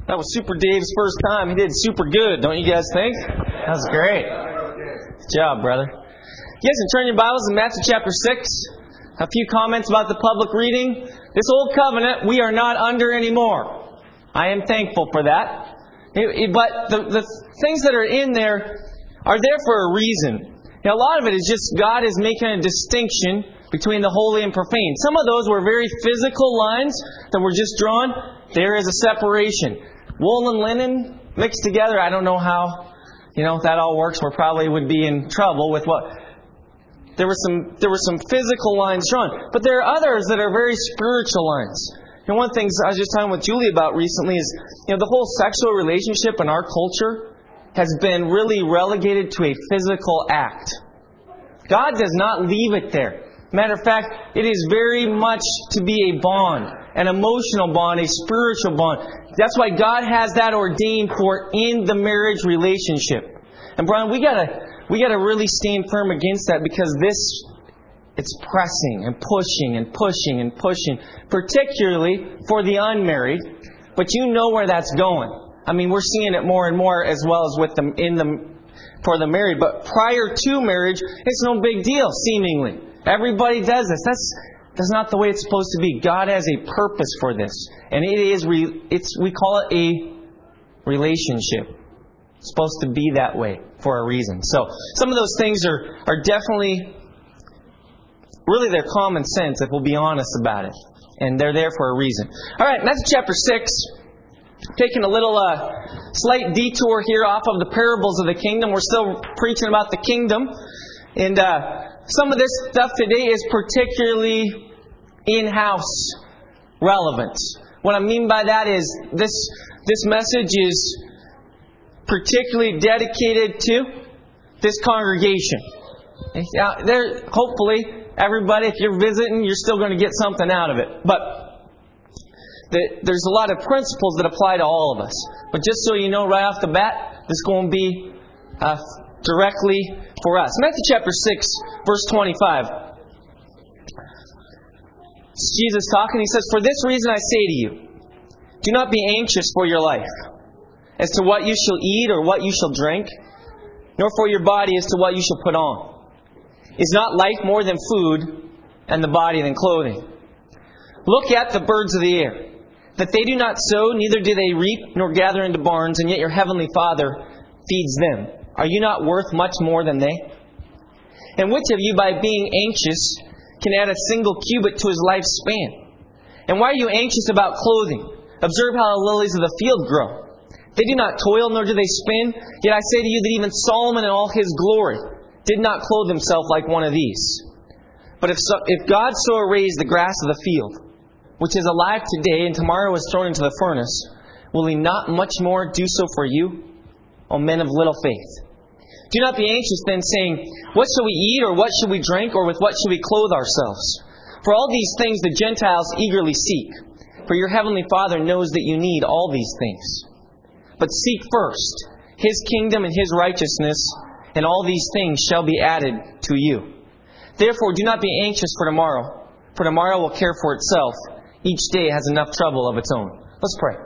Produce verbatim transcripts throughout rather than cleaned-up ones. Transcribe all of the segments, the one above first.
That was Super Dave's first time. He did super good, don't you guys think? That was great. Good job, brother. You guys can turn your Bibles to Matthew chapter six. A few comments about the public reading. This old covenant we are not under anymore. I am thankful for that. But the, the things that are in there are there for a reason. Now, a lot of it is just God is making a distinction between the holy and profane. Some of those were very physical lines that were just drawn. There is a separation. Wool and linen mixed together, I don't know how, you know, that all works. We probably would be in trouble with what... There were some there were some physical lines drawn. But there are others that are very spiritual lines. And one of the things I was just talking with Julie about recently is, you know, the whole sexual relationship in our culture has been really relegated to a physical act. God does not leave it there. Matter of fact, it is very much to be a bond, an emotional bond, a spiritual bond. That's why God has that ordained for in the marriage relationship. And Brian, we gotta we gotta really stand firm against that, because this it's pressing and pushing and pushing and pushing, particularly for the unmarried. But you know where that's going. I mean, we're seeing it more and more as well as with them in the for the married. But prior to marriage, it's no big deal, seemingly. Everybody does this. That's that's not the way it's supposed to be. God has a purpose for this, and it is re, it's we call it a relationship. It's supposed to be that way for a reason. So some of those things are are definitely really they're common sense if we'll be honest about it, and they're there for a reason. All right, Matthew chapter six. Taking a little uh, slight detour here off of the parables of the kingdom. We're still preaching about the kingdom. And uh, some of this stuff today is particularly in-house relevant. What I mean by that is this, this message is particularly dedicated to this congregation. Now, there, hopefully, everybody, if you're visiting, you're still going to get something out of it. But there's a lot of principles that apply to all of us. But just so you know right off the bat, this is going to be uh, directly for us. Matthew chapter six, verse twenty-five. It's Jesus talking. He says, "For this reason I say to you, do not be anxious for your life, as to what you shall eat or what you shall drink, nor for your body as to what you shall put on. Is not life more than food, and the body than clothing? Look at the birds of the air, that they do not sow, neither do they reap, nor gather into barns, and yet your heavenly Father feeds them. Are you not worth much more than they? And which of you, by being anxious, can add a single cubit to his lifespan? And why are you anxious about clothing? Observe how the lilies of the field grow. They do not toil, nor do they spin. Yet I say to you that even Solomon in all his glory did not clothe himself like one of these. But if so, if God so arrays the grass of the field, which is alive today and tomorrow is thrown into the furnace, will He not much more do so for you, O men of little faith? Do not be anxious then, saying, what shall we eat, or what shall we drink, or with what shall we clothe ourselves? For all these things the Gentiles eagerly seek. For your heavenly Father knows that you need all these things. But seek first His kingdom and His righteousness, and all these things shall be added to you. Therefore do not be anxious for tomorrow, for tomorrow will care for itself. Each day has enough trouble of its own." Let's pray.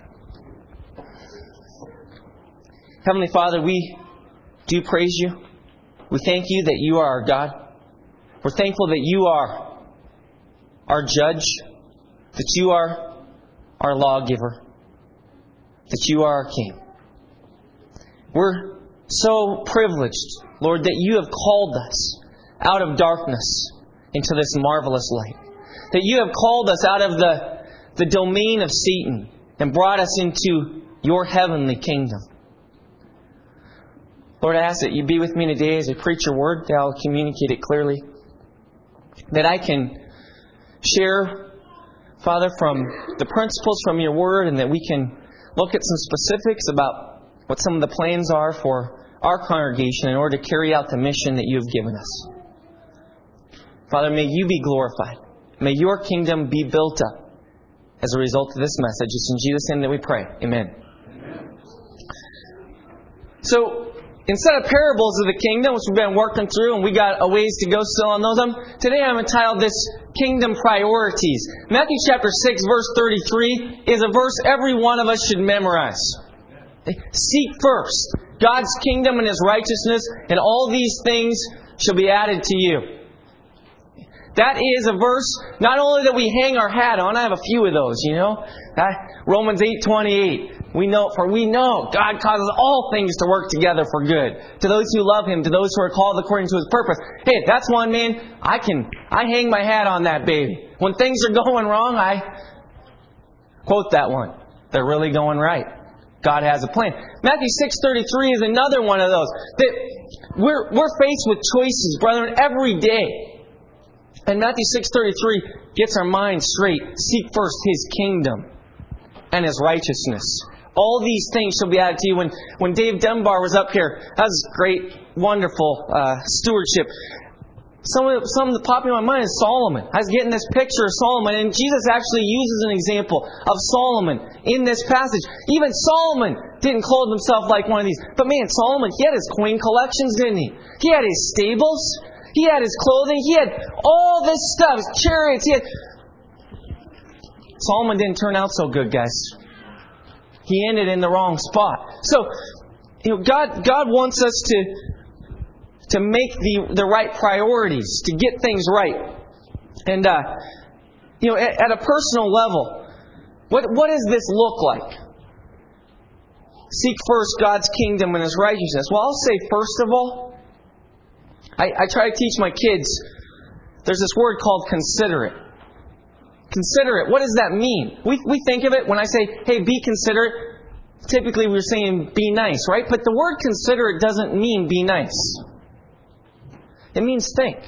Heavenly Father, we do praise You. We thank You that You are our God. We're thankful that You are our judge, that You are our lawgiver, that You are our King. We're so privileged, Lord, that You have called us out of darkness into this marvelous light. That You have called us out of the, the domain of Satan and brought us into Your heavenly kingdom. Lord, I ask that You be with me today as I preach Your word, that I'll communicate it clearly. That I can share, Father, from the principles from Your word, and that we can look at some specifics about what some of the plans are for our congregation in order to carry out the mission that You have given us. Father, may You be glorified. May Your kingdom be built up as a result of this message. It's in Jesus' name that we pray. Amen. Amen. So, Instead of parables of the kingdom, which we've been working through, and we got a ways to go still on those, um, today I'm entitled this Kingdom Priorities. Matthew chapter six, verse thirty-three is a verse every one of us should memorize. Seek first God's kingdom and His righteousness, and all these things shall be added to you. That is a verse not only that we hang our hat on. I have a few of those, you know. Romans eight twenty-eight. We know, for we know God causes all things to work together for good to those who love Him, to those who are called according to His purpose. Hey, that's one, man. I can, I hang my hat on that baby. When things are going wrong, I quote that one. They're really going right. God has a plan. Matthew six thirty-three is another one of those that we're we're faced with choices, brethren, every day. And Matthew six thirty-three gets our mind straight. Seek first His kingdom and His righteousness. All these things shall be added to you. When, when Dave Dunbar was up here, that was great, wonderful uh, stewardship. Some of, some that popped in my mind is Solomon. I was getting this picture of Solomon, and Jesus actually uses an example of Solomon in this passage. Even Solomon didn't clothe himself like one of these. But man, Solomon, he had his coin collections, didn't he? He had his stables. He had his clothing. He had all this stuff, his chariots. He had... Solomon didn't turn out so good, guys. He ended in the wrong spot. So, you know, God, God wants us to, to make the, the right priorities, to get things right. And, uh, you know, at, at a personal level, what, what does this look like? Seek first God's kingdom and His righteousness. Well, I'll say, first of all, I, I try to teach my kids, there's this word called considerate. Considerate. What does that mean? We we think of it when I say, hey, be considerate. Typically we're saying be nice, right? But the word considerate doesn't mean be nice. It means think.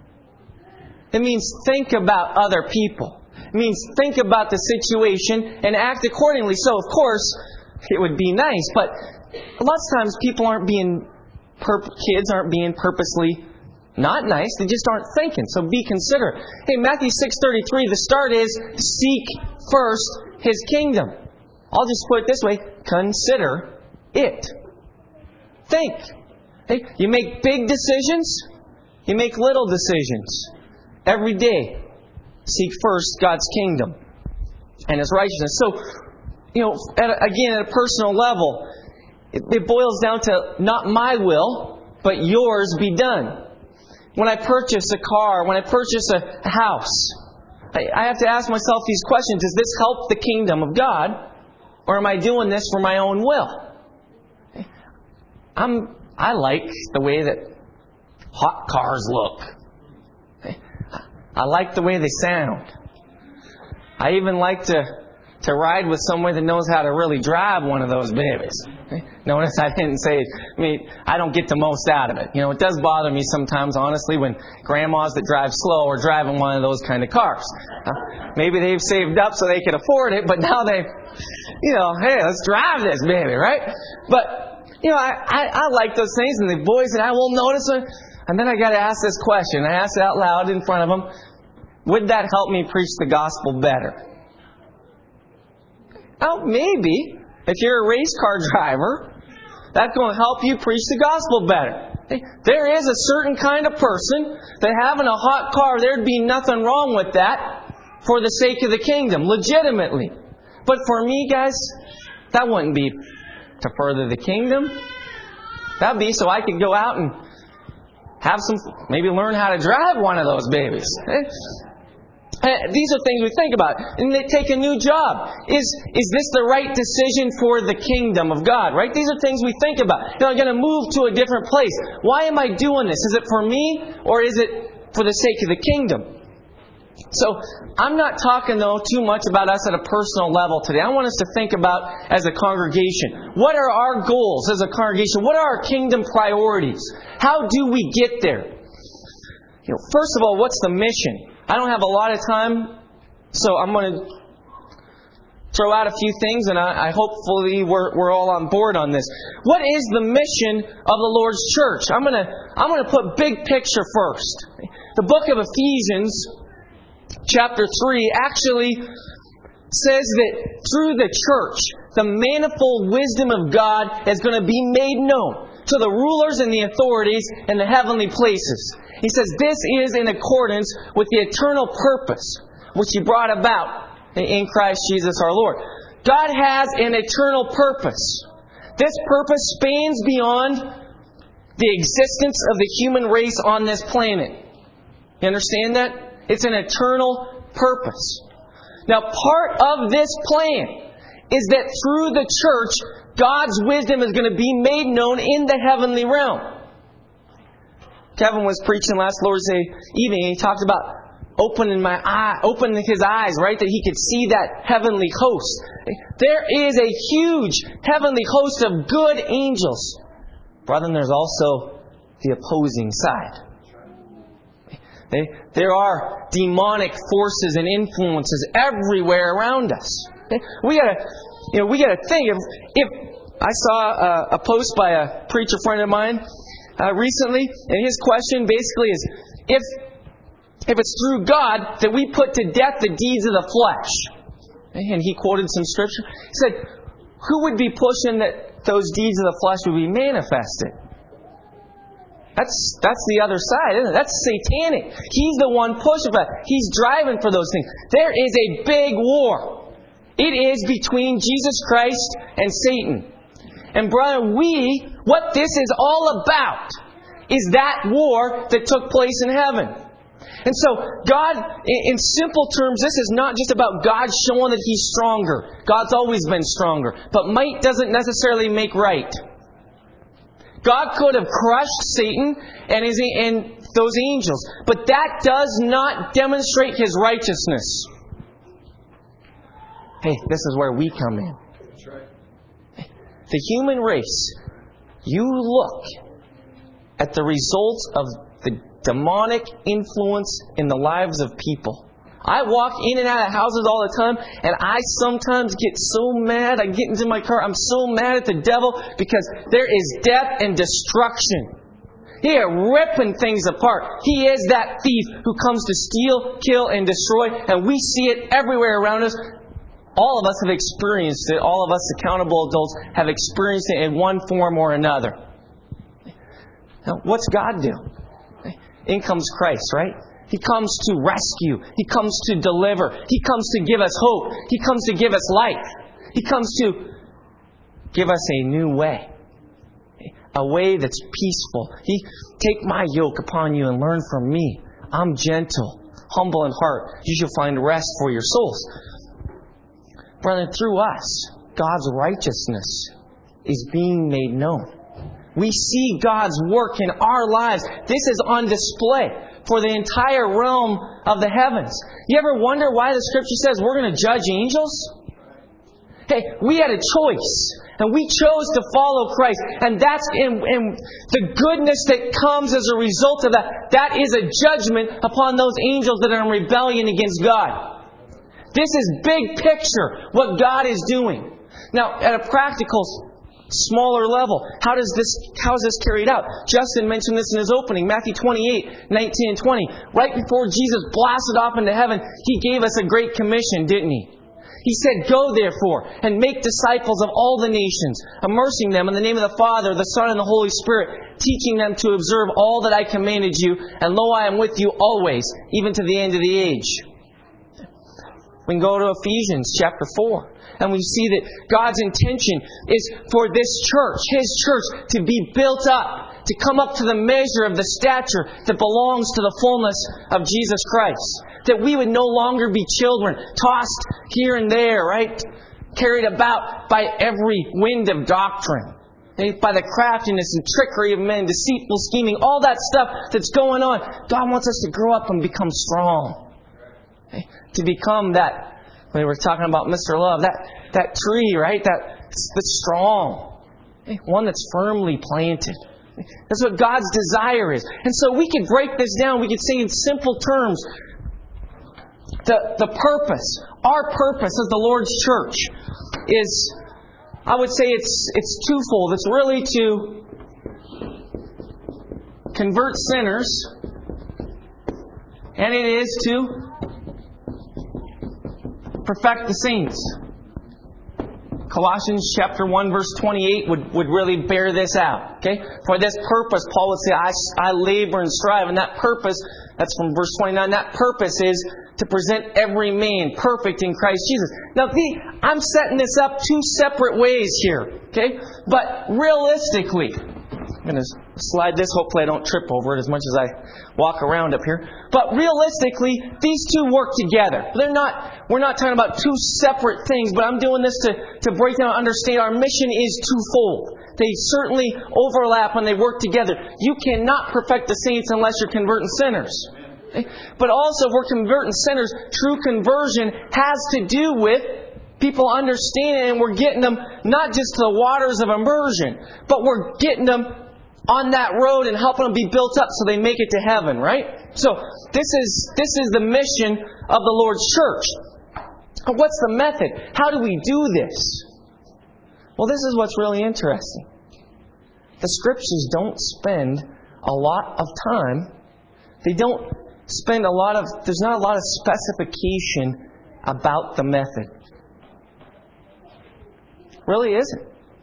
It means think about other people. It means think about the situation and act accordingly. So, of course, it would be nice, but lots of times people aren't being, purp- kids aren't being purposely not nice. They just aren't thinking. So be considerate. Hey, Matthew six thirty-three, the start is seek first His kingdom. I'll just put it this way. Consider it. Think. Hey, you make big decisions. You make little decisions. Every day, seek first God's kingdom and His righteousness. So, you know, at a, again, at a personal level, it, it boils down to not my will, but yours be done. When I purchase a car, when I purchase a, a house, I, I have to ask myself these questions. Does this help the kingdom of God? Or am I doing this for my own will? I'm, I like the way that hot cars look. I like the way they sound. I even like to, to ride with someone that knows how to really drive one of those babies. Notice I didn't say, I mean, I don't get the most out of it. You know, it does bother me sometimes, honestly, when grandmas that drive slow are driving one of those kind of cars. Uh, maybe they've saved up so they can afford it, but now they, you know, hey, let's drive this baby, right? But, you know, I, I, I like those things, and the boys and I will notice it. And then I got to ask this question. I asked it out loud in front of them. Would that help me preach the gospel better? Now, maybe, if you're a race car driver, that's going to help you preach the gospel better. There is a certain kind of person that having a hot car, there'd be nothing wrong with that for the sake of the kingdom, legitimately. But for me, guys, that wouldn't be to further the kingdom. That'd be so I could go out and have some, maybe learn how to drive one of those babies. These are things we think about. And they take a new job. Is is this the right decision for the kingdom of God? Right? These are things we think about. You know, I'm going to move to a different place. Why am I doing this? Is it for me or is it for the sake of the kingdom? So, I'm not talking, though, too much about us at a personal level today. I want us to think about as a congregation. What are our goals as a congregation? What are our kingdom priorities? How do we get there? You know, first of all, what's the mission? I don't have a lot of time, so I'm going to throw out a few things, and I, I hopefully we're, we're all on board on this. What is the mission of the Lord's church? I'm going to I'm going to put big picture first. The book of Ephesians, chapter three, actually says that through the church, the manifold wisdom of God is going to be made known. to the rulers and the authorities in the heavenly places. He says this is in accordance with the eternal purpose which He brought about in Christ Jesus our Lord. God has an eternal purpose. This purpose spans beyond the existence of the human race on this planet. You understand that? It's an eternal purpose. Now, part of this plan is that through the church, God's wisdom is going to be made known in the heavenly realm. Kevin was preaching last Lord's Day evening, and he talked about opening my eye, opening his eyes, right, that he could see that heavenly host. There is a huge heavenly host of good angels. Brother, there's also the opposing side. There are demonic forces and influences everywhere around us. We gotta, you know, we gotta think. If, if I saw a, a post by a preacher friend of mine uh, recently, and his question basically is, if if it's through God that we put to death the deeds of the flesh, and he quoted some scripture, he said, who would be pushing that those deeds of the flesh would be manifested? That's that's the other side, isn't it? That's satanic. He's the one pushing for that. He's driving for those things. There is a big war. It is between Jesus Christ and Satan. And brother, we, what this is all about, is that war that took place in heaven. And so, God, in simple terms, this is not just about God showing that He's stronger. God's always been stronger. But might doesn't necessarily make right. God could have crushed Satan and, his, and those angels, but that does not demonstrate His righteousness. Hey, this is where we come in. That's right. The human race, you look at the results of the demonic influence in the lives of people. I walk in and out of houses all the time, and I sometimes get so mad. I get into my car, I'm so mad at the devil because there is death and destruction. He is ripping things apart. He is that thief who comes to steal, kill, and destroy, and we see it everywhere around us. All of us have experienced it. All of us accountable adults have experienced it in one form or another. Now, what's God do? In comes Christ, right? He comes to rescue. He comes to deliver. He comes to give us hope. He comes to give us life. He comes to give us a new way. A way that's peaceful. He, take my yoke upon you and learn from me. I'm gentle, humble in heart. You shall find rest for your souls. Brother, through us, God's righteousness is being made known. We see God's work in our lives. This is on display for the entire realm of the heavens. You ever wonder why the Scripture says we're going to judge angels? Hey, we had a choice, and we chose to follow Christ. And that's in, in the goodness that comes as a result of that. That is a judgment upon those angels that are in rebellion against God. This is big picture, what God is doing. Now, at a practical smaller level, how does this how is this carried out? Justin mentioned this in his opening, Matthew twenty-eight, nineteen and twenty. Right before Jesus blasted off into heaven, He gave us a great commission, didn't He? He said, "Go therefore and make disciples of all the nations, immersing them in the name of the Father, the Son, and the Holy Spirit, teaching them to observe all that I commanded you, and lo, I am with you always, even to the end of the age." We can go to Ephesians chapter four, and we see that God's intention is for this church, His church, to be built up, to come up to the measure of the stature that belongs to the fullness of Jesus Christ. That we would no longer be children, tossed here and there, right? Carried about by every wind of doctrine. By the craftiness and trickery of men, deceitful scheming, all that stuff that's going on. God wants us to grow up and become strong. To become that, when we were talking about Mister Love, that, that tree, right? That, that's strong. One that's firmly planted. That's what God's desire is. And so we could break this down. We could say in simple terms, the, the purpose, our purpose as the Lord's church is, I would say it's it's twofold. It's really to convert sinners, and it is to perfect the saints. Colossians chapter one verse twenty-eight would, would really bear this out. Okay? For this purpose, Paul would say, I, I labor and strive. And that purpose, that's from verse twenty-nine, that purpose is to present every man perfect in Christ Jesus. Now, the, I'm setting this up two separate ways here. Okay? But realistically, I'm going to slide this. Hopefully I don't trip over it as much as I walk around up here. But realistically, these two work together. They're not. We're not talking about two separate things, but I'm doing this to, to break down and understand our mission is twofold. They certainly overlap when they work together. You cannot perfect the saints unless you're converting sinners. Okay? But also, if we're converting sinners, true conversion has to do with people understanding, and we're getting them not just to the waters of immersion, but we're getting them on that road and helping them be built up so they make it to heaven, right? So this is this is the mission of the Lord's church. But what's the method? How do we do this? Well, this is what's really interesting. The Scriptures don't spend a lot of time. They don't spend a lot of, there's not a lot of specification about the method. Really isn't.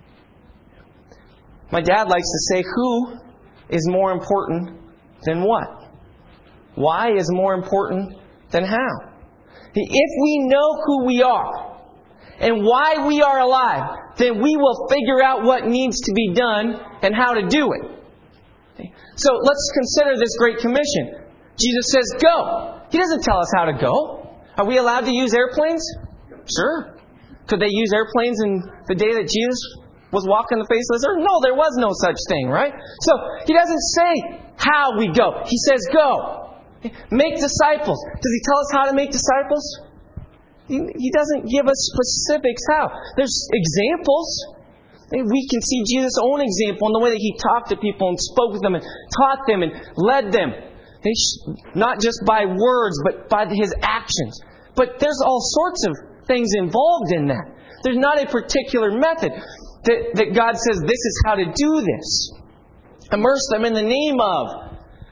My dad likes to say, who is more important than what? Why is more important than how? If we know who we are and why we are alive, then we will figure out what needs to be done and how to do it. So let's consider this Great Commission. Jesus says, go. He doesn't tell us how to go. Are we allowed to use airplanes? Sure. Could they use airplanes in the day that Jesus was walking the face of this earth? No, there was no such thing, right? So He doesn't say how we go. He says go. Make disciples. Does He tell us how to make disciples? He, he doesn't give us specifics how. There's examples. We can see Jesus' own example in the way that He talked to people and spoke with them and taught them and led them. Not just by words, but by His actions. But there's all sorts of things involved in that. There's not a particular method that, that God says this is how to do this. Immerse them in the name of.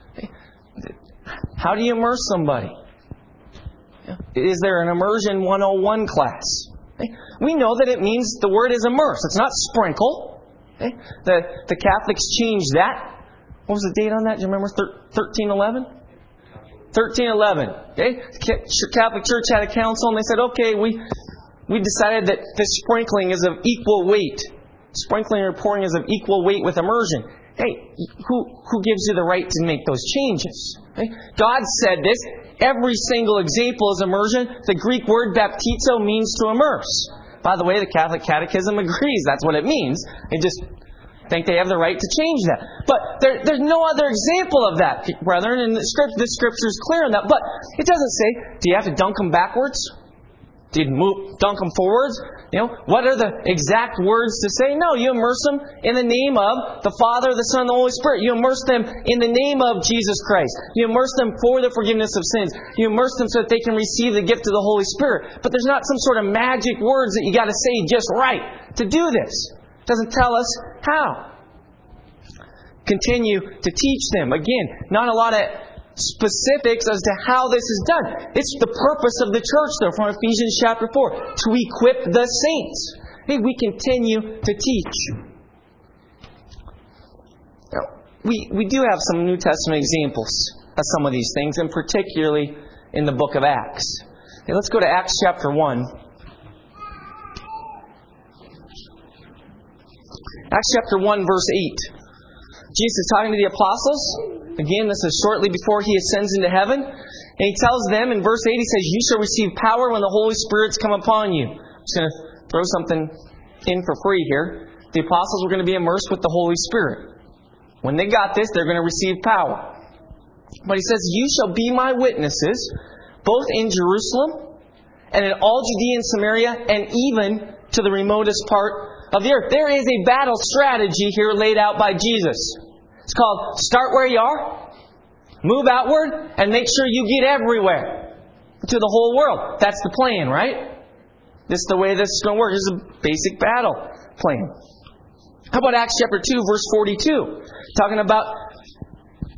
How do you immerse somebody? Is there an immersion one oh one class? We know that it means the word is immerse. It's not sprinkle. The, the Catholics changed that. What was the date on that? Do you remember? thirteen eleven? thirteen eleven. Okay? Catholic Church had a council and they said, okay, we we decided that the sprinkling is of equal weight. Sprinkling or pouring is of equal weight with immersion. Hey, who who gives you the right to make those changes? Okay? God said this. Every single example is immersion. The Greek word baptizo means to immerse. By the way, the Catholic Catechism agrees that's what it means. They just think they have the right to change that. But there, there's no other example of that, brethren, and the script, the Scripture is clear on that. But it doesn't say, do you have to dunk them backwards? Do you move, dunk them forwards? You know, what are the exact words to say? No, you immerse them in the name of the Father, the Son, and the Holy Spirit. You immerse them in the name of Jesus Christ. You immerse them for the forgiveness of sins. You immerse them so that they can receive the gift of the Holy Spirit. But there's not some sort of magic words that you got to say just right to do this. It doesn't tell us how. Continue to teach them. Again, not a lot of specifics as to how this is done. It's the purpose of the church, though, from Ephesians chapter four, to equip the saints. Hey, we continue to teach. Now, we, we do have some New Testament examples of some of these things, and particularly in the book of Acts. Okay, let's go to Acts chapter one. Acts chapter one, verse eight. Jesus is talking to the apostles. Again, this is shortly before He ascends into heaven. And He tells them in verse eight, He says, you shall receive power when the Holy Spirit's come upon you. I'm just going to throw something in for free here. The apostles were going to be immersed with the Holy Spirit. When they got this, they're going to receive power. But He says, you shall be my witnesses, both in Jerusalem and in all Judea and Samaria, and even to the remotest part of the earth. There is a battle strategy here laid out by Jesus. It's called start where you are, move outward, and make sure you get everywhere. To the whole world. That's the plan, right? This is the way this is going to work. This is a basic battle plan. How about Acts chapter two, verse forty-two? Talking about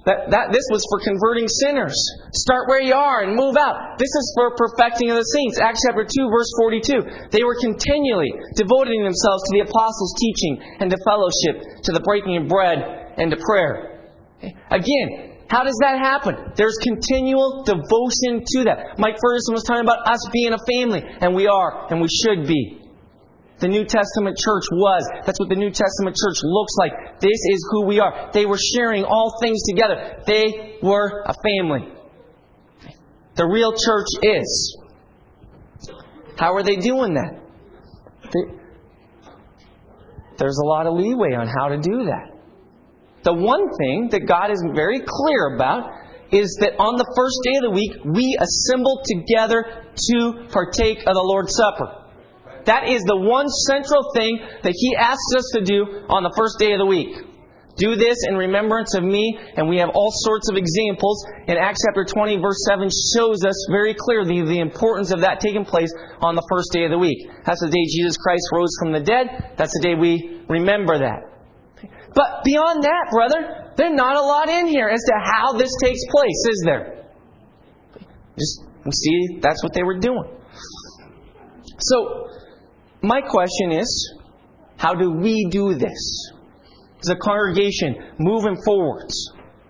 That, that this was for converting sinners. Start where you are and move out. This is for perfecting of the saints. Acts chapter two, verse forty-two. They were continually devoting themselves to the apostles' teaching and to fellowship, to the breaking of bread and to prayer. Again, how does that happen? There's continual devotion to that. Mike Ferguson was talking about us being a family, and we are, and we should be. The New Testament church was. That's what the New Testament church looks like. This is who we are. They were sharing all things together. They were a family. The real church is. How are they doing that? They, there's a lot of leeway on how to do that. The one thing that God is very clear about is that on the first day of the week, we assemble together to partake of the Lord's Supper. That is the one central thing that He asks us to do on the first day of the week. Do this in remembrance of me. And we have all sorts of examples. And Acts chapter twenty, verse seven shows us very clearly the importance of that taking place on the first day of the week. That's the day Jesus Christ rose from the dead. That's the day we remember that. But beyond that, brother, there's not a lot in here as to how this takes place, is there? Just see, that's what they were doing. So, my question is, how do we do this? As a congregation, moving forwards.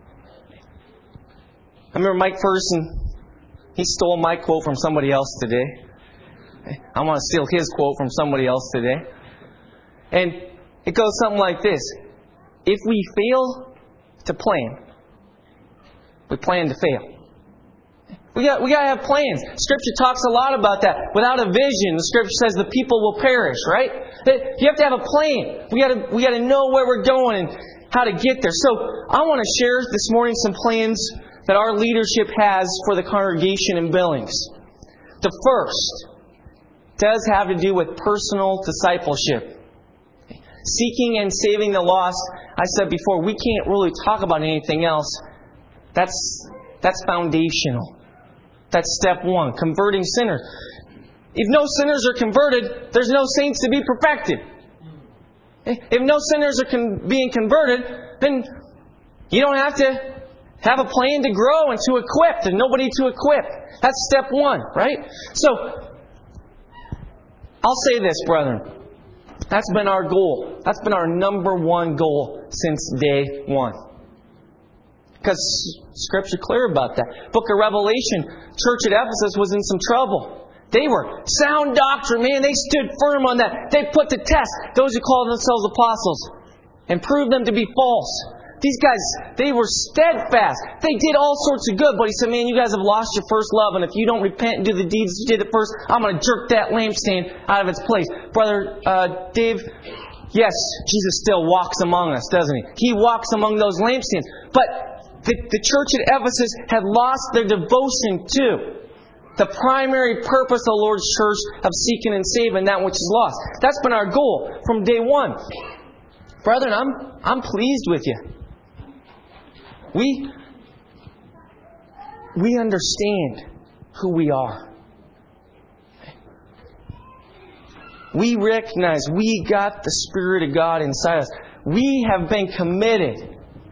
I remember Mike Ferguson, he stole my quote from somebody else today. I want to steal his quote from somebody else today. And it goes something like this. If we fail to plan, we plan to fail. We got, we got to have plans. Scripture talks a lot about that. Without a vision, the Scripture says the people will perish, right? You have to have a plan. We got to, we got to know where we're going and how to get there. So I want to share this morning some plans that our leadership has for the congregation in Billings. The first does have to do with personal discipleship. Seeking and saving the lost. I said before, we can't really talk about anything else. That's, that's foundational. That's step one, converting sinners. If no sinners are converted, there's no saints to be perfected. If no sinners are con- being converted, then you don't have to have a plan to grow and to equip. There's nobody to equip. That's step one, right? So, I'll say this, brethren. That's been our goal. That's been our number one goal since day one. Because Scripture clear about that. Book of Revelation, church at Ephesus was in some trouble. They were sound doctrine, man. They stood firm on that. They put to test those who call themselves apostles and proved them to be false. These guys, they were steadfast. They did all sorts of good, but he said, man, you guys have lost your first love, and if you don't repent and do the deeds you did at first, I'm going to jerk that lampstand out of its place. Brother uh, Dave, yes, Jesus still walks among us, doesn't He? He walks among those lampstands. But The, the church at Ephesus had lost their devotion to the primary purpose of the Lord's church of seeking and saving that which is lost. That's been our goal from day one. Brethren, I'm, I'm pleased with you. We, we understand who we are. We recognize we got the Spirit of God inside us. We have been committed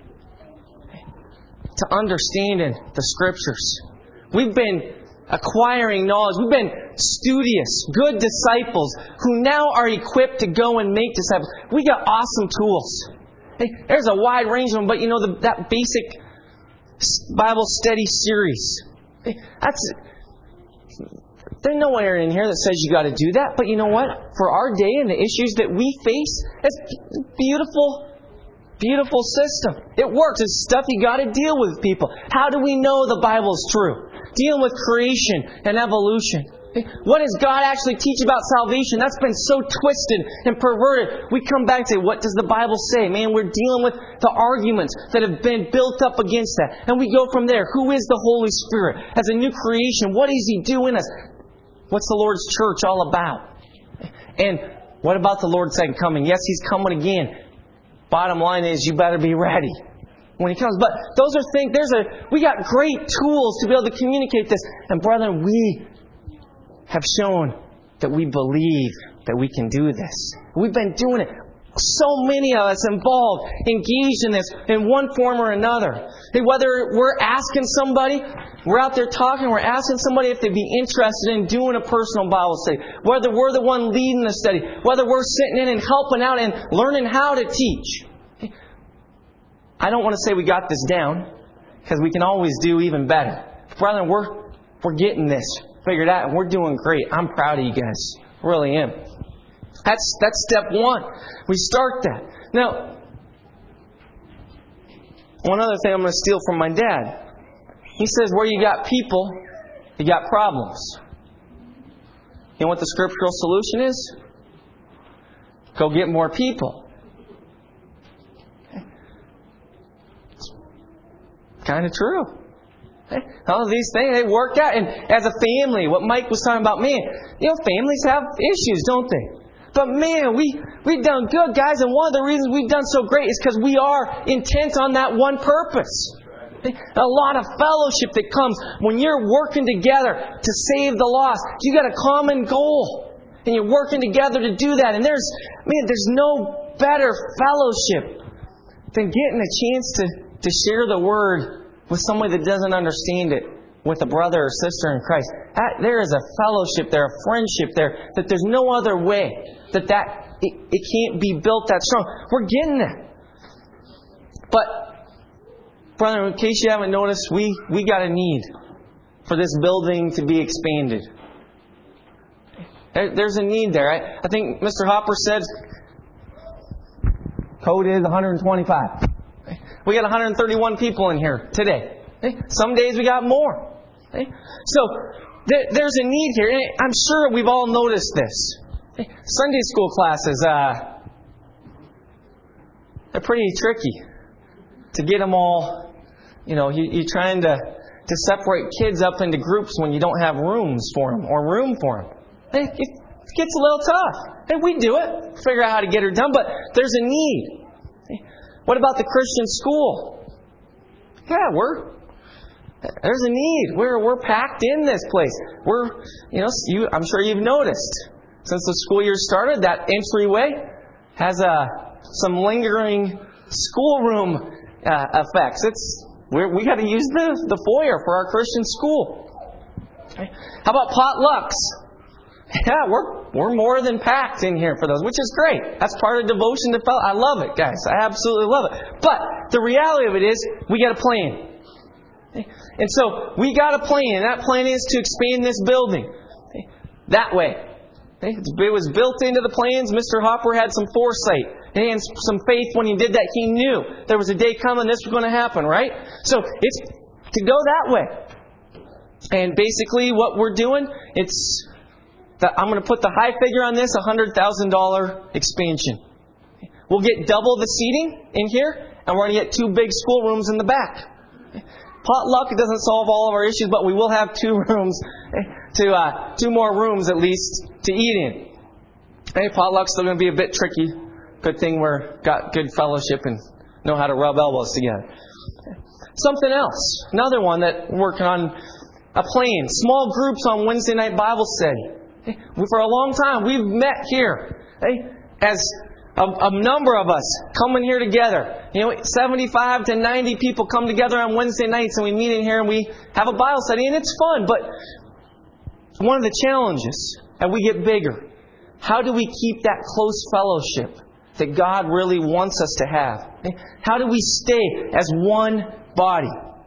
to understanding the Scriptures. We've been acquiring knowledge. We've been studious, good disciples who now are equipped to go and make disciples. We got awesome tools. Hey, there's a wide range of them, but you know, the, that basic Bible study series. Hey, that's there's nowhere in here that says you got to do that. But you know what? For our day and the issues that we face, it's beautiful. Beautiful system. It works. It's stuff you got to deal with people. How do we know the Bible is true? Dealing with creation and evolution. What does God actually teach about salvation? That's been so twisted and perverted. We come back to, what does the Bible say? Man, we're dealing with the arguments that have been built up against that. And we go from there. Who is the Holy Spirit? As a new creation, what does He do in us? What's the Lord's church all about? And what about the Lord's second coming? Yes, He's coming again. Bottom line is, you better be ready when He comes. But those are things, there's a, we got great tools to be able to communicate this. And brethren, we have shown that we believe that we can do this. We've been doing it. So many of us involved, engaged in this in one form or another. Hey, whether we're asking somebody, we're out there talking, we're asking somebody if they'd be interested in doing a personal Bible study. Whether we're the one leading the study. Whether we're sitting in and helping out and learning how to teach. I don't want to say we got this down, because we can always do even better. Brethren, we're, we're getting this figured out, and we're doing great. I'm proud of you guys. I really am. That's that's step one. We start that. Now, one other thing I'm going to steal from my dad. He says, where you got people, you got problems. You know what the scriptural solution is? Go get more people. It's kind of true. All of these things, they work out. And as a family, what Mike was talking about, man, you know, families have issues, don't they? But man, we, we've done good, guys. And one of the reasons we've done so great is because we are intent on that one purpose. A lot of fellowship that comes when you're working together to save the lost. You got a common goal. And you're working together to do that. And there's, man, there's no better fellowship than getting a chance to, to share the Word with somebody that doesn't understand it, with a brother or sister in Christ. That, there is a fellowship there, a friendship there, that there's no other way that that it, it can't be built that strong. We're getting that. But, brother, in case you haven't noticed, we, we got a need for this building to be expanded. There, there's a need there. I, I think Mister Hopper said code is one hundred twenty-five. We got one hundred thirty-one people in here today. Some days we got more. So there, there's a need here. And I'm sure we've all noticed this. Sunday school classes, uh, they're pretty tricky to get them all. You know, you, you're trying to, to separate kids up into groups when you don't have rooms for them or room for them. It, it gets a little tough. Hey, we do it. Figure out how to get her done, but there's a need. What about the Christian school? Yeah, we're there's a need. We're we're packed in this place. We're you know you I'm sure you've noticed since the school year started that entryway has a some lingering schoolroom uh, effects. It's we we got to use the the foyer for our Christian school. Okay. How about potlucks? Yeah, we're we're more than packed in here for those, which is great. That's part of devotion to fellowship. I love it, guys. I absolutely love it. But the reality of it is, we got a plan. And so, we got a plan, and that plan is to expand this building. That way. It was built into the plans. Mister Hopper had some foresight and some faith when he did that. He knew there was a day coming this was going to happen, right? So, it's to go that way. And basically, what we're doing, it's I'm going to put the high figure on this, one hundred thousand dollars expansion. We'll get double the seating in here, and we're going to get two big schoolrooms in the back. Potluck doesn't solve all of our issues, but we will have two rooms, to uh, two more rooms at least to eat in. Hey, potluck's still going to be a bit tricky. Good thing we're got good fellowship and know how to rub elbows together. Something else, another one that we're working on, a plan. Small groups on Wednesday night Bible study. For a long time, we've met here as a, a number of us coming here together. You know, seventy-five to ninety people come together on Wednesday nights, and we meet in here and we have a Bible study, and it's fun. But one of the challenges, and we get bigger, how do we keep that close fellowship that God really wants us to have? How do we stay as one body?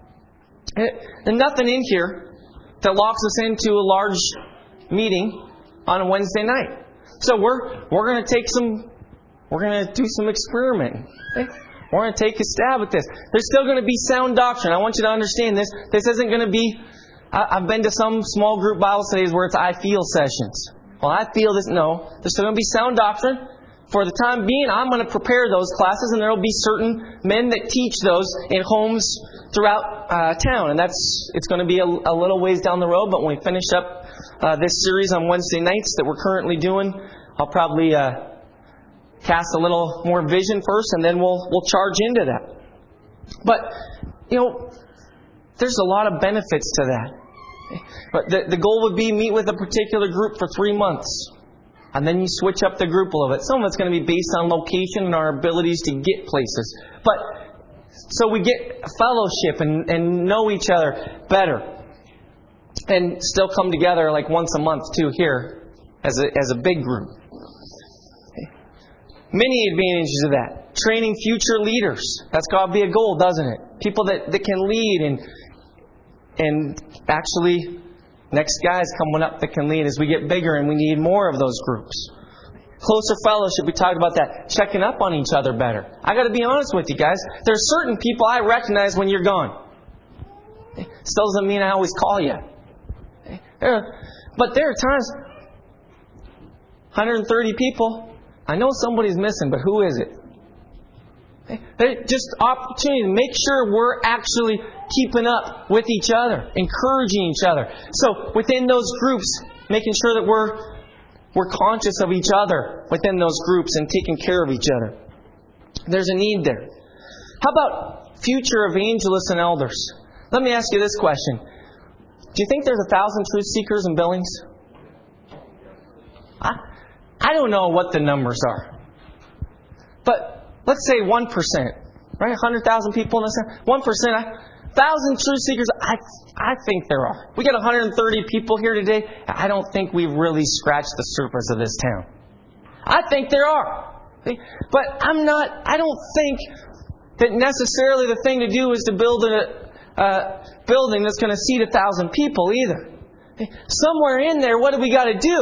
And nothing in here that locks us into a large meeting on a Wednesday night. So we're we're going to take some, we're going to do some experimenting. Okay? We're going to take a stab at this. There's still going to be sound doctrine. I want you to understand this. This isn't going to be, I, I've been to some small group Bible studies where it's I feel sessions. Well, I feel this. No, there's still going to be sound doctrine. For the time being, I'm going to prepare those classes, and there will be certain men that teach those in homes throughout uh, town. And that's it's going to be a, a little ways down the road, but when we finish up uh, this series on Wednesday nights that we're currently doing, I'll probably uh, cast a little more vision first, and then we'll we'll charge into that. But, you know, there's a lot of benefits to that. But the, the goal would be meet with a particular group for three months. And then you switch up the group a little bit. Some of it's going to be based on location and our abilities to get places. But so we get fellowship and, and know each other better. And still come together like once a month too here as a, as a big group. Many advantages of that. Training future leaders. That's got to be a goal, doesn't it? People that, that can lead and and actually next guys coming up that can lead as we get bigger and we need more of those groups. Closer fellowship, we talked about that. Checking up on each other better. I got to be honest with you guys. There are certain people I recognize when you're gone. Still doesn't mean I always call you. But there are times, one hundred thirty people, I know somebody's missing, but who is it? Just opportunity to make sure we're actually keeping up with each other, encouraging each other. So within those groups, making sure that we're we're conscious of each other within those groups and taking care of each other. There's a need there. How about future evangelists and elders? Let me ask you this question. Do you think there's a thousand truth seekers in Billings? I, I don't know what the numbers are. But let's say one percent. Right? one hundred thousand people in this town. one percent. one thousand truth seekers. I, I think there are. We got one hundred thirty people here today. I don't think we've really scratched the surface of this town. I think there are. But I'm not, I don't think that necessarily the thing to do is to build a Uh, building that's going to seat a thousand people either. Somewhere in there, what do we got to do?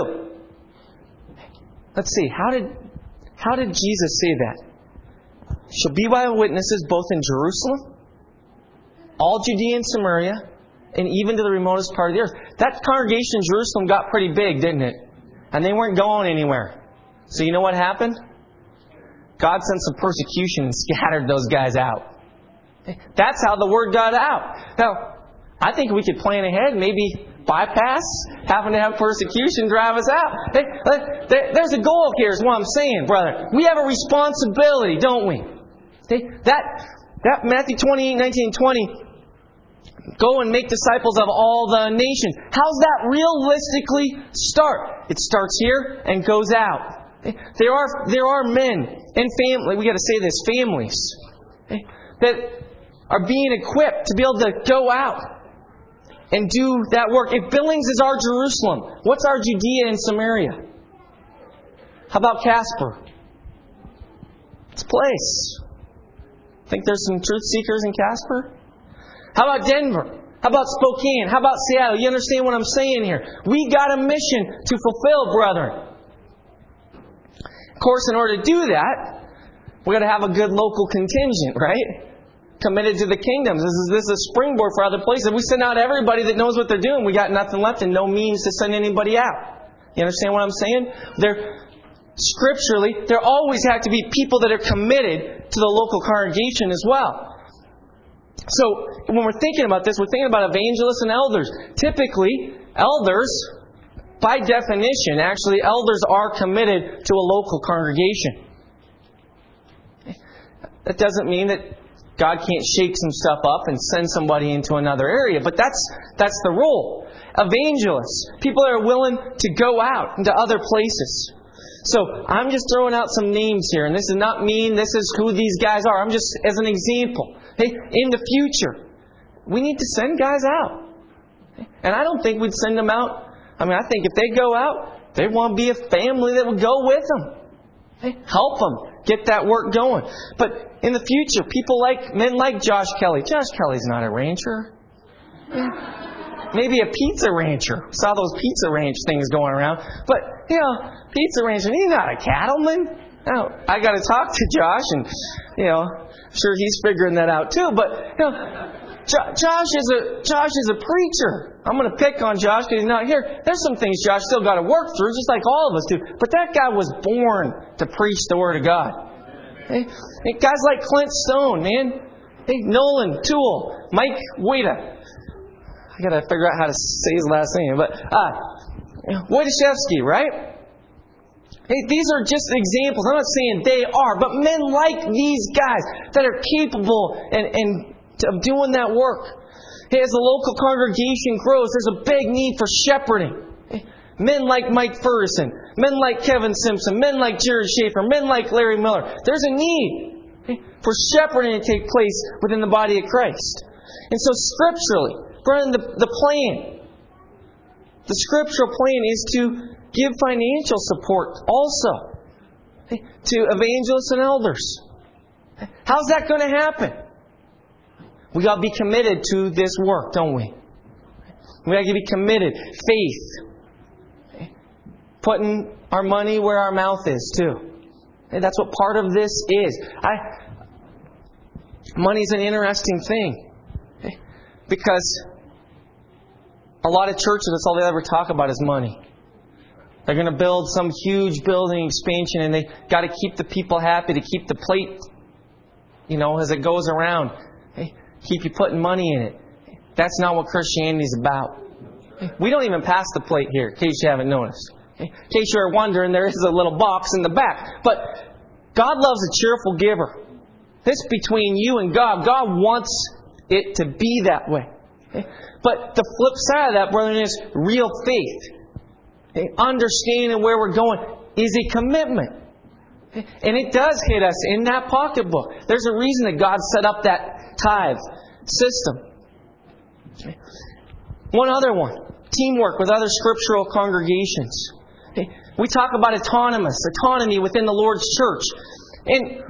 Let's see. How did how did Jesus say that? Shall be my witnesses both in Jerusalem, all Judea and Samaria, and even to the remotest part of the earth. That congregation in Jerusalem got pretty big, didn't it? And they weren't going anywhere. So you know what happened? God sent some persecution and scattered those guys out. That's how the word got out. Now, I think we could plan ahead, maybe bypass having to have persecution drive us out. There's a goal here, is what I'm saying, brother. We have a responsibility, don't we? That, that Matthew twenty-eight, nineteen, twenty, go and make disciples of all the nations. How's that realistically start? It starts here and goes out. There are, there are men and family, we got to say this, families, that are being equipped to be able to go out and do that work. If Billings is our Jerusalem, what's our Judea and Samaria? How about Casper? It's a place. Think there's some truth seekers in Casper? How about Denver? How about Spokane? How about Seattle? You understand what I'm saying here? We got a mission to fulfill, brethren. Of course, in order to do that, we've got to have a good local contingent, right? Committed to the kingdoms. This is, this is a springboard for other places. If we send out everybody that knows what they're doing, we got nothing left and no means to send anybody out. You understand what I'm saying? There, scripturally, there always have to be people that are committed to the local congregation as well. So, when we're thinking about this, we're thinking about evangelists and elders. Typically, elders, by definition, actually, elders are committed to a local congregation. That doesn't mean that God can't shake some stuff up and send somebody into another area. But that's that's the role. Evangelists. People that are willing to go out into other places. So, I'm just throwing out some names here. And this is not mean this is who these guys are. I'm just as an example. Hey, in the future, we need to send guys out. And I don't think we'd send them out. I mean, I think if they go out, they want to be a family that would go with them. Hey, help them get that work going. But in the future, people like men like Josh Kelly. Josh Kelly's not a rancher. Maybe a pizza rancher. Saw those pizza ranch things going around. But, you know, pizza rancher, he's not a cattleman. Now, I got to talk to Josh, and, you know, I'm sure he's figuring that out too. But, you know, Jo- Josh is a Josh is a preacher. I'm going to pick on Josh because he's not here. There's some things Josh still got to work through, just like all of us do. But that guy was born to preach the Word of God. Hey, hey, guys like Clint Stone, man. Hey, Nolan Toole, Mike Wada. I got to figure out how to say his last name, but uh, Wojciechowski, right? Hey, these are just examples. I'm not saying they are, but men like these guys that are capable and, and of doing that work. Hey, as the local congregation grows, there's a big need for shepherding. Hey, Men like Mike Ferguson, men like Kevin Simpson, men like Jared Schaefer, men like Larry Miller. There's a need for shepherding to take place within the body of Christ. And so scripturally, friend, the, the plan, the scriptural plan is to give financial support also to evangelists and elders. How's that going to happen? We got to be committed to this work, don't we? We got to be committed. Faith. Putting our money where our mouth is, too. And that's what part of this is. I, money's an interesting thing. Because a lot of churches, that's all they ever talk about is money. They're going to build some huge building expansion and they got to keep the people happy, to keep the plate, you know, as it goes around. Keep you putting money in it. That's not what Christianity is about. We don't even pass the plate here, in case you haven't noticed. In case you're wondering, there is a little box in the back. But God loves a cheerful giver. This is between you and God. God wants it to be that way. But the flip side of that, brethren, is real faith. Understanding where we're going is a commitment. And it does hit us in that pocketbook. There's a reason that God set up that tithe system. One other one. Teamwork with other scriptural congregations. We talk about autonomous, autonomy within the Lord's church. And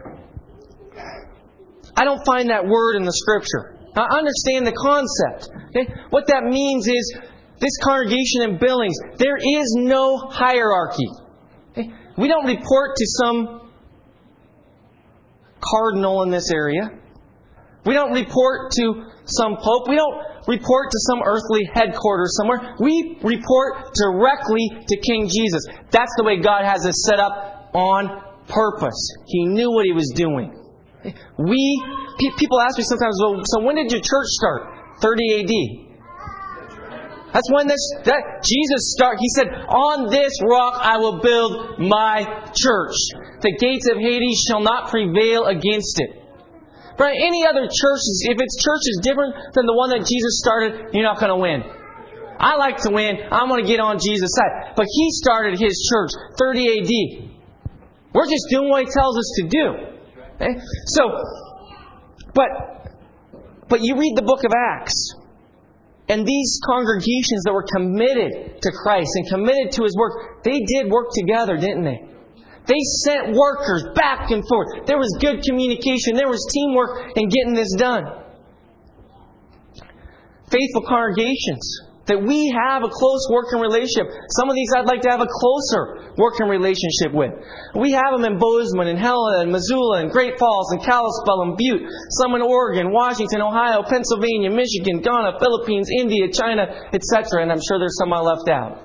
I don't find that word in the Scripture. I understand the concept. Okay? What that means is, this congregation in Billings, there is no hierarchy. Okay? We don't report to some cardinal in this area. We don't report to some pope. We don't report to some earthly headquarters somewhere. We report directly to King Jesus. That's the way God has it set up on purpose. He knew what He was doing. We people ask me sometimes, well, so when did your church start? thirty A D That's when this that Jesus started. He said, "On this rock I will build my church. The gates of Hades shall not prevail against it." But any other church, if its church is different than the one that Jesus started, you're not going to win. I like to win. I'm going to get on Jesus' side. But He started His church thirty A D We're just doing what He tells us to do. Okay? So, but but you read the book of Acts, and these congregations that were committed to Christ and committed to His work, they did work together, didn't they? They sent workers back and forth. There was good communication. There was teamwork in getting this done. Faithful congregations that we have a close working relationship. Some of these I'd like to have a closer working relationship with. We have them in Bozeman, and Helena, and Missoula, and Great Falls, and Kalispell, and Butte. Some in Oregon, Washington, Ohio, Pennsylvania, Michigan, Ghana, Philippines, India, China, et cetera. And I'm sure there's some I left out.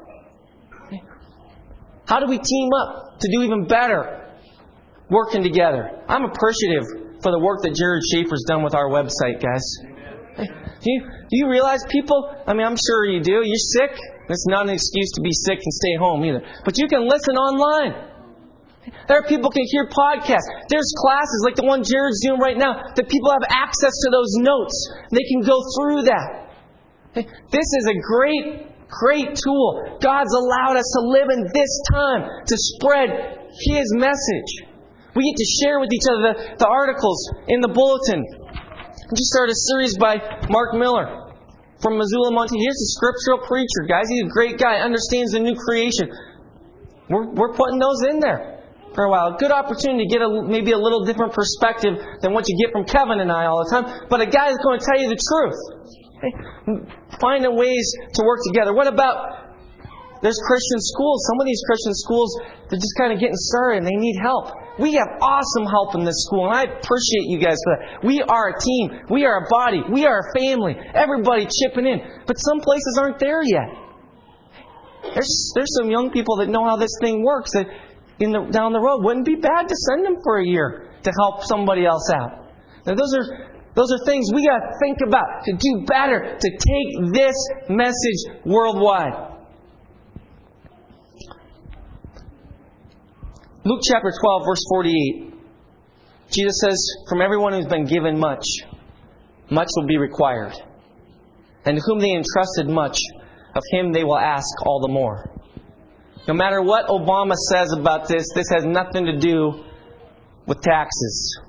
How do we team up to do even better working together? I'm appreciative for the work that Jared Schaefer's done with our website, guys. Do you, do you realize people, I mean, I'm sure you do, you're sick. That's not an excuse to be sick and stay home either. But you can listen online. There are people who can hear podcasts. There's classes like the one Jared's doing right now that people have access to those notes. They can go through that. This is a great Great tool. God's allowed us to live in this time to spread His message. We get to share with each other the, the articles in the bulletin. I just started a series by Mark Miller from Missoula, Montana. He's a scriptural preacher, guys. He's a great guy. Understands the new creation. We're, we're putting those in there for a while. A good opportunity to get a, maybe a little different perspective than what you get from Kevin and I all the time. But a guy that's going to tell you the truth. Finding ways to work together. What about, there's Christian schools. Some of these Christian schools, they're just kind of getting started and they need help. We have awesome help in this school, and I appreciate you guys for that. We are a team. We are a body. We are a family. Everybody chipping in. But some places aren't there yet. There's there's some young people that know how this thing works that in the down the road. Wouldn't be bad to send them for a year to help somebody else out. Now those are Those are things we got to think about to do better, to take this message worldwide. Luke chapter twelve, verse forty-eight. Jesus says, "From everyone who's been given much, much will be required. And to whom they entrusted much, of him they will ask all the more." No matter what Obama says about this, this has nothing to do with taxes.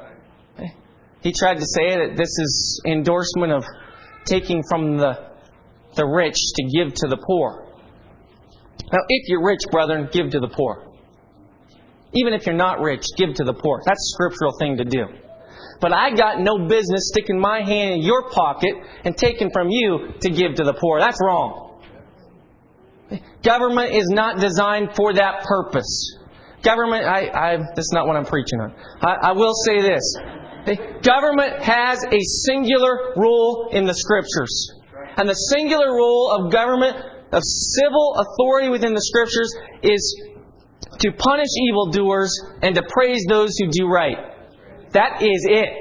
He tried to say that this is endorsement of taking from the, the rich to give to the poor. Now, if you're rich, brethren, give to the poor. Even if you're not rich, give to the poor. That's a scriptural thing to do. But I got no business sticking my hand in your pocket and taking from you to give to the poor. That's wrong. Government is not designed for that purpose. Government, I, I this is not what I'm preaching on. I, I will say this. Government has a singular role in the Scriptures. And the singular role of government, of civil authority within the Scriptures, is to punish evildoers and to praise those who do right. That is it.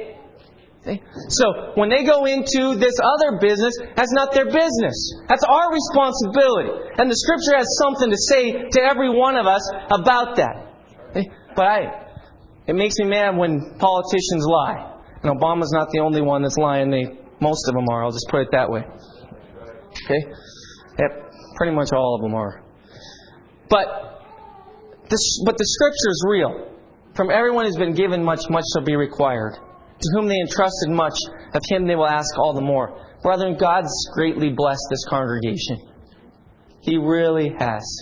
So, when they go into this other business, that's not their business. That's our responsibility. And the Scripture has something to say to every one of us about that. But I, it makes me mad when politicians lie. And Obama's not the only one that's lying. They, most of them are. I'll just put it that way. Okay? Yep, pretty much all of them are. But, this, but the Scripture is real. From everyone who's been given much, much shall be required. To whom they entrusted much, of him they will ask all the more. Brethren, God's greatly blessed this congregation. He really has.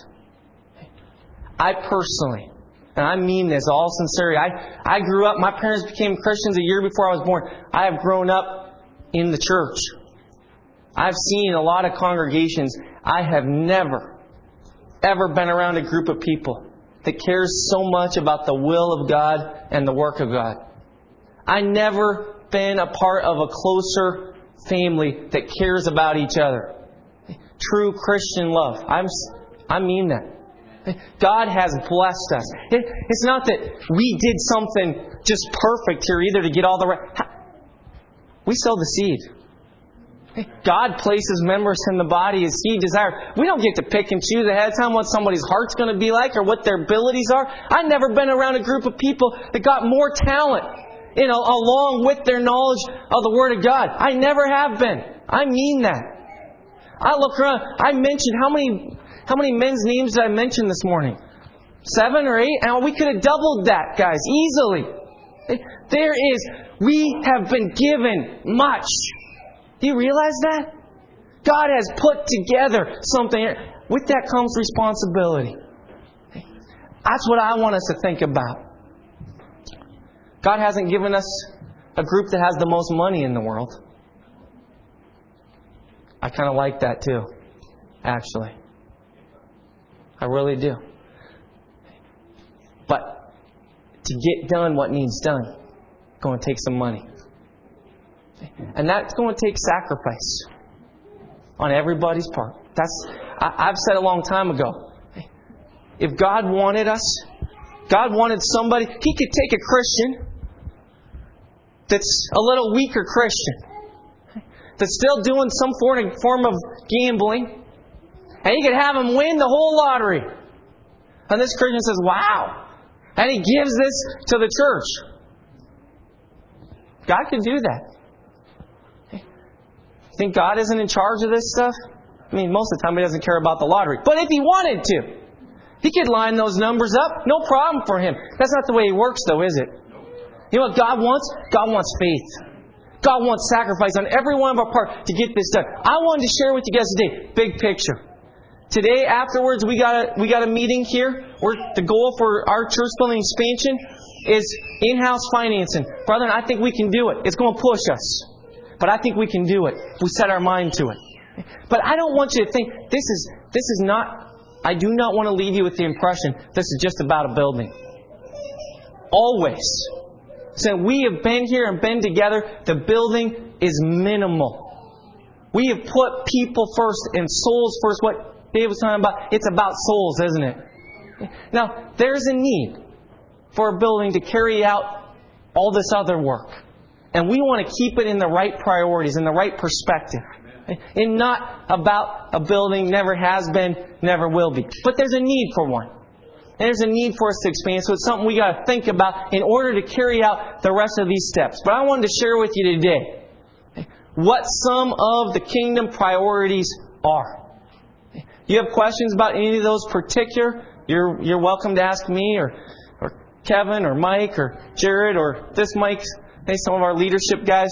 I personally, and I mean this all sincerity, I, I grew up, my parents became Christians a year before I was born. I have grown up in the church. I've seen a lot of congregations. I have never, ever been around a group of people that cares so much about the will of God and the work of God. I never been a part of a closer family that cares about each other. True Christian love. I'm, I mean that. God has blessed us. It, it's not that we did something just perfect here either to get all the right... We sow the seed. God places members in the body as He desires. We don't get to pick and choose ahead of time what somebody's heart's going to be like or what their abilities are. I've never been around a group of people that got more talent, you know, along with their knowledge of the Word of God. I never have been. I mean that. I look around. I mentioned how many how many men's names did I mention this morning? Seven or eight? And we could have doubled that, guys, easily. There is, we have been given much. Do you realize that? God has put together something. With that comes responsibility. That's what I want us to think about. God hasn't given us a group that has the most money in the world. I kind of like that too, actually. I really do. But to get done what needs done, it's going to take some money. And that's going to take sacrifice on everybody's part. That's I, I've said a long time ago. If God wanted us, God wanted somebody, He could take a Christian that's a little weaker Christian, that's still doing some form of gambling, and He could have him win the whole lottery. And this Christian says, wow. And he gives this to the church. God could do that. You think God isn't in charge of this stuff? I mean, most of the time He doesn't care about the lottery. But if He wanted to, He could line those numbers up. No problem for Him. That's not the way He works, though, is it? You know what God wants? God wants faith. God wants sacrifice on every one of our part to get this done. I wanted to share with you guys today, big picture. Today, afterwards, we got a, we got a meeting here where the goal for our church building expansion is in-house financing. Brethren, I think we can do it. It's going to push us. But I think we can do it if we set our mind to it. But I don't want you to think this is this is not, I do not want to leave you with the impression this is just about a building. Always. So we have been here and been together. The building is minimal. We have put people first and souls first. What Dave was talking about, it's about souls, isn't it? Now, there's a need for a building to carry out all this other work. And we want to keep it in the right priorities, in the right perspective. And not about a building, never has been, never will be. But there's a need for one. And there's a need for us to expand. So it's something we got to think about in order to carry out the rest of these steps. But I wanted to share with you today what some of the kingdom priorities are. you have questions about any of those particular, you're you're welcome to ask me or, or Kevin or Mike or Jared or this Mike, hey, some of our leadership guys.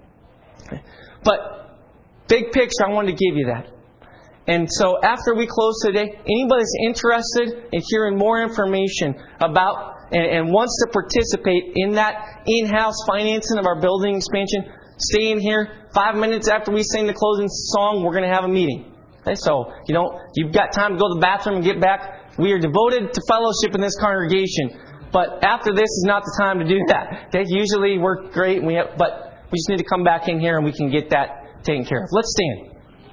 But big picture, I wanted to give you that. And so after we close today, anybody that's interested in hearing more information about and, and wants to participate in that in-house financing of our building expansion, stay in here. Five minutes after we sing the closing song, we're going to have a meeting. Okay, so you know you've got time to go to the bathroom and get back. We are devoted to fellowship in this congregation, but after this is not the time to do that. Okay, usually we're great, and we have, but we just need to come back in here and we can get that taken care of. Let's stand.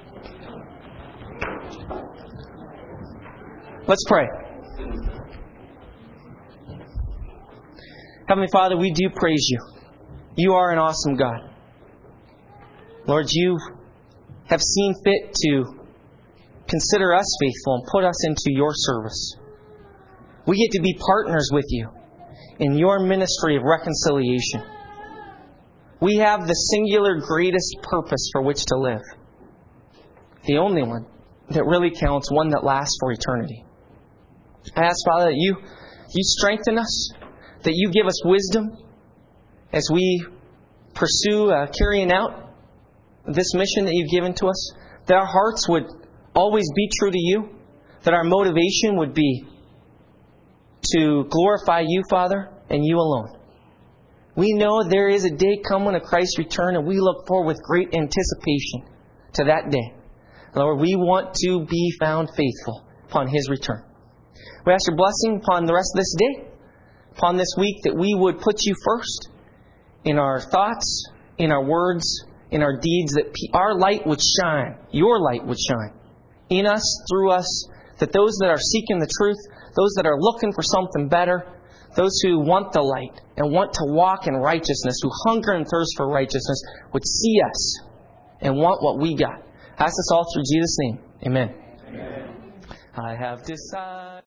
Let's pray. Heavenly Father, we do praise You. You are an awesome God. Lord, You have seen fit to consider us faithful and put us into Your service. We get to be partners with You in Your ministry of reconciliation. We have the singular greatest purpose for which to live. The only one that really counts, one that lasts for eternity. I ask, Father, that You, you strengthen us, that You give us wisdom as we pursue uh, carrying out this mission that You've given to us, that our hearts would always be true to You, that our motivation would be to glorify You, Father, and You alone. We know there is a day coming of Christ's return, and we look forward with great anticipation to that day. Lord, we want to be found faithful upon His return. We ask Your blessing upon the rest of this day, upon this week, that we would put You first in our thoughts, in our words, in our deeds, that our light would shine, Your light would shine in us, through us, that those that are seeking the truth, those that are looking for something better, those who want the light and want to walk in righteousness, who hunger and thirst for righteousness, would see us and want what we got. I ask this all through Jesus' name. Amen. Amen. I have decided...